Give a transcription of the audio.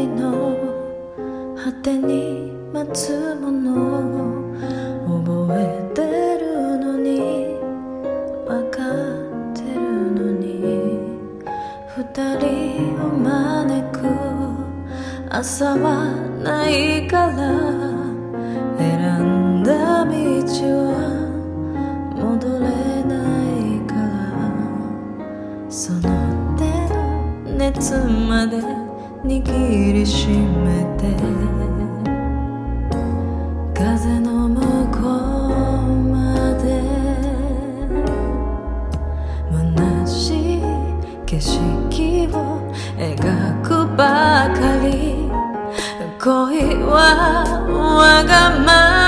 の果てに待つもの覚えてるのに分かってるのに二人を招く朝はないから選んだ道は戻れないからその手の熱まで握りしめて風の向こうまで虚しい景色を描くばかり恋はわがまま